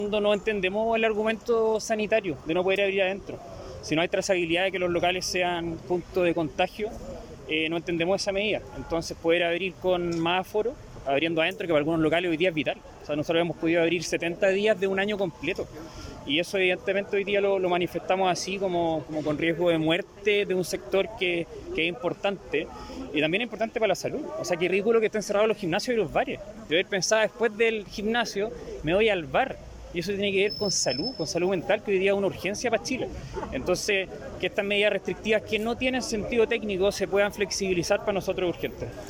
No entendemos el argumento sanitario de no poder abrir adentro. Si no hay trazabilidad de que los locales sean punto de contagio, no entendemos esa medida. Entonces poder abrir con más aforo, abriendo adentro, que para algunos locales hoy día es vital. O sea, nosotros hemos podido abrir 70 días de un año completo. Y eso evidentemente hoy día lo manifestamos así como con riesgo de muerte de un sector que es importante y también es importante para la salud. O sea, qué ridículo que estén cerrados los gimnasios y los bares. Yo haber pensado después del gimnasio me voy al bar. Y eso tiene que ver con salud mental, que hoy día es una urgencia para Chile. Entonces, que estas medidas restrictivas que no tienen sentido técnico se puedan flexibilizar para nosotros urgentes.